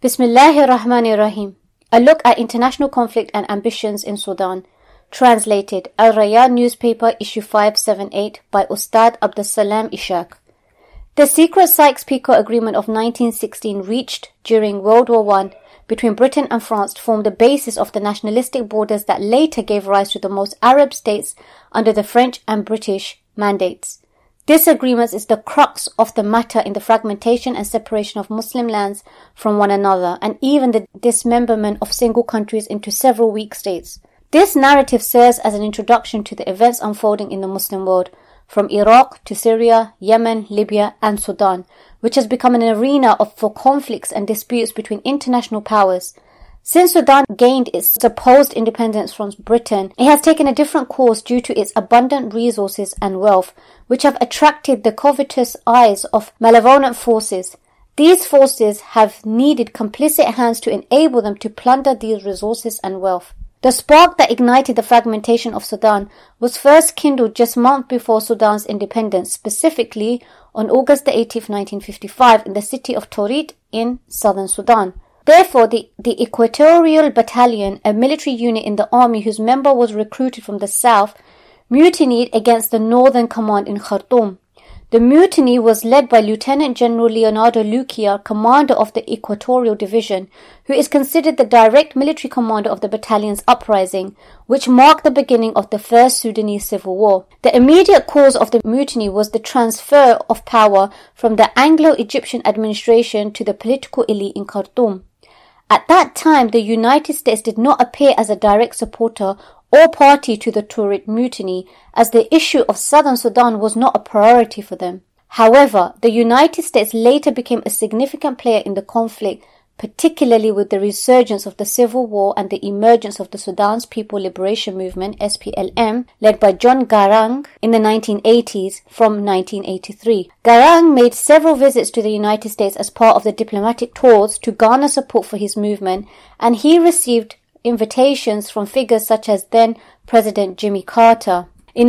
Bismillahir Rahmanir Rahim. A look at international conflict and ambitions in Sudan. Translated, Al Rayyan newspaper, issue 578 by Ustad Abdussalam Ishaq. The secret Sykes-Picot Agreement of 1916 reached during World War I between Britain and France formed the basis of the nationalistic borders that later gave rise to the most Arab states under the French and British mandates. This agreement is the crux of the matter in the fragmentation and separation of Muslim lands from one another, and even the dismemberment of single countries into several weak states. This narrative serves as an introduction to the events unfolding in the Muslim world, from Iraq to Syria, Yemen, Libya, and Sudan, which has become an arena for conflicts and disputes between international powers. Since Sudan gained its supposed independence from Britain, it has taken a different course due to its abundant resources and wealth, which have attracted the covetous eyes of malevolent forces. These forces have needed complicit hands to enable them to plunder these resources and wealth. The spark that ignited the fragmentation of Sudan was first kindled just months before Sudan's independence, specifically on August 18, 1955, in the city of Torit in southern Sudan. Therefore, the Equatorial Battalion, a military unit in the army whose member was recruited from the south, mutinied against the northern command in Khartoum. The mutiny was led by Lieutenant General Leonardo Lucia, commander of the Equatorial Division, who is considered the direct military commander of the battalion's uprising, which marked the beginning of the First Sudanese Civil War. The immediate cause of the mutiny was the transfer of power from the Anglo-Egyptian administration to the political elite in Khartoum. At that time, the United States did not appear as a direct supporter or party to the Torit mutiny, as the issue of southern Sudan was not a priority for them. However, the United States later became a significant player in the conflict, particularly with the resurgence of the Civil War and the emergence of the Sudan's People Liberation Movement, SPLM, led by John Garang in the 1980s from 1983. Garang made several visits to the United States as part of the diplomatic tours to garner support for his movement, and he received invitations from figures such as then President Jimmy Carter. In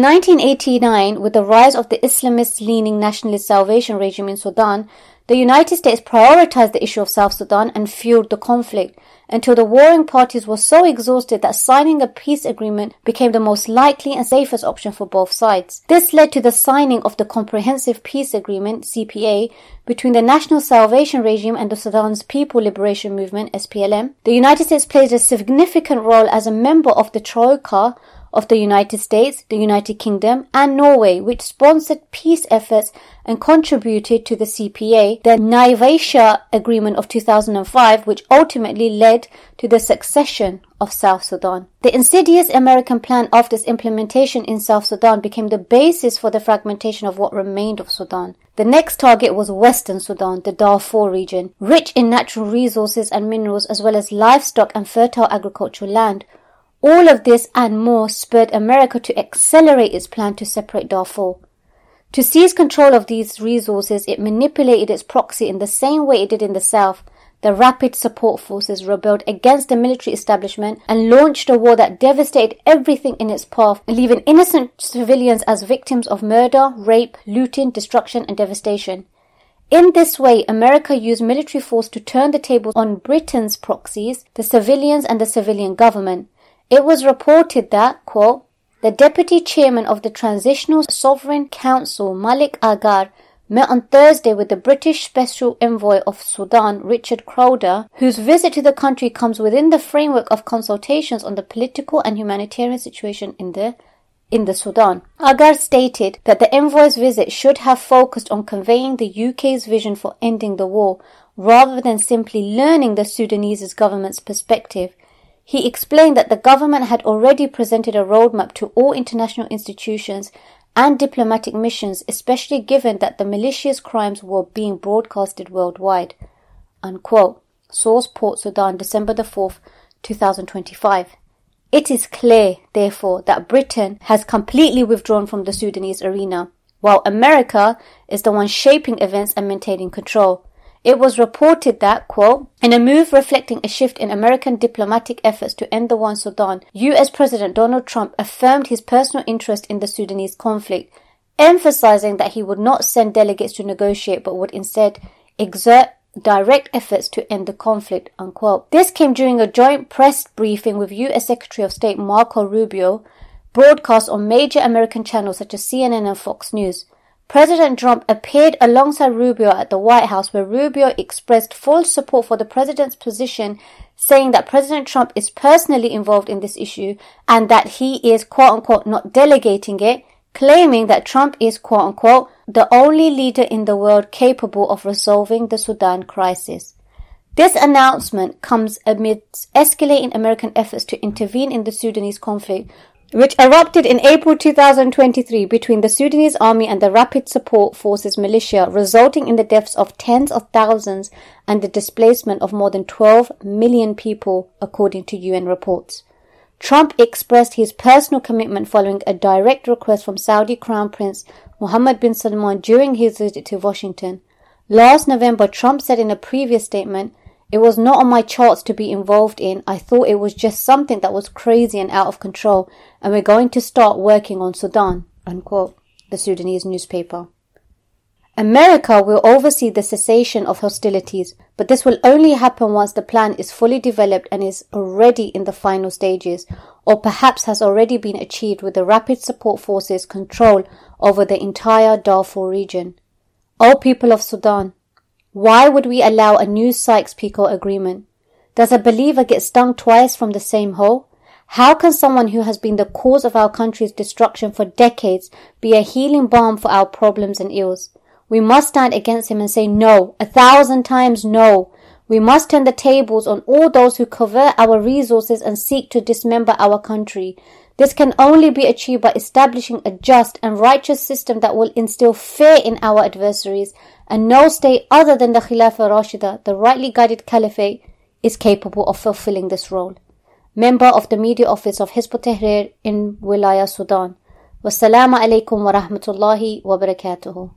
1989, with the rise of the Islamist-leaning Nationalist Salvation regime in Sudan, the United States prioritized the issue of South Sudan and fueled the conflict until the warring parties were so exhausted that signing a peace agreement became the most likely and safest option for both sides. This led to the signing of the Comprehensive Peace Agreement, CPA, between the National Salvation Regime and the Sudan's People Liberation Movement, SPLM. The United States played a significant role as a member of the Troika of the United States, the United Kingdom, and Norway, which sponsored peace efforts and contributed to the CPA, the Naivasha Agreement of 2005, which ultimately led to the succession of South Sudan. The insidious American plan after its implementation in South Sudan became the basis for the fragmentation of what remained of Sudan. The next target was Western Sudan, the Darfur region, rich in natural resources and minerals as well as livestock and fertile agricultural land. All of this and more spurred America to accelerate its plan to separate Darfur. To seize control of these resources, it manipulated its proxy in the same way it did in the south. The Rapid Support Forces rebelled against the military establishment and launched a war that devastated everything in its path, leaving innocent civilians as victims of murder, rape, looting, destruction, and devastation. In this way, America used military force to turn the tables on Britain's proxies, the civilians and the civilian government. It was reported that, quote, the deputy chairman of the Transitional Sovereign Council, Malik Agar, met on Thursday with the British Special Envoy of Sudan, Richard Crowder, whose visit to the country comes within the framework of consultations on the political and humanitarian situation in the Sudan. Agar stated that the envoy's visit should have focused on conveying the UK's vision for ending the war, rather than simply learning the Sudanese government's perspective. He explained that the government had already presented a roadmap to all international institutions and diplomatic missions, especially given that the malicious crimes were being broadcasted worldwide. Unquote. Source Port Sudan, December 4th, 2025. It is clear, therefore, that Britain has completely withdrawn from the Sudanese arena, while America is the one shaping events and maintaining control. It was reported that, quote, in a move reflecting a shift in American diplomatic efforts to end the war in Sudan, US President Donald Trump affirmed his personal interest in the Sudanese conflict, emphasizing that he would not send delegates to negotiate but would instead exert direct efforts to end the conflict, unquote. This came during a joint press briefing with U.S. Secretary of State Marco Rubio, broadcast on major American channels such as CNN and Fox News. President Trump appeared alongside Rubio at the White House, where Rubio expressed full support for the president's position, saying that President Trump is personally involved in this issue and that he is, quote-unquote, not delegating it, claiming that Trump is, quote-unquote, the only leader in the world capable of resolving the Sudan crisis. This announcement comes amidst escalating American efforts to intervene in the Sudanese conflict, which erupted in April 2023 between the Sudanese army and the Rapid Support Forces militia, resulting in the deaths of tens of thousands and the displacement of more than 12 million people, according to UN reports. Trump expressed his personal commitment following a direct request from Saudi Crown Prince Mohammed bin Salman during his visit to Washington. Last November, Trump said in a previous statement, "It was not on my charts to be involved in. I thought it was just something that was crazy and out of control, and we're going to start working on Sudan," unquote, the Sudanese newspaper. America will oversee the cessation of hostilities, but this will only happen once the plan is fully developed and is already in the final stages, or perhaps has already been achieved with the Rapid Support Forces' control over the entire Darfur region. O people of Sudan, why would we allow a new Sykes-Picot agreement? Does a believer get stung twice from the same hole? How can someone who has been the cause of our country's destruction for decades be a healing balm for our problems and ills? We must stand against him and say no, 1,000 times no. We must turn the tables on all those who covet our resources and seek to dismember our country. This can only be achieved by establishing a just and righteous system that will instill fear in our adversaries, and no state other than the Khilafah Rashida, the rightly guided caliphate, is capable of fulfilling this role. Member of the Media Office of Hizb ut-Tahrir in Wilaya, Sudan. Wassalamu alaikum wa rahmatullahi wa barakatuhu.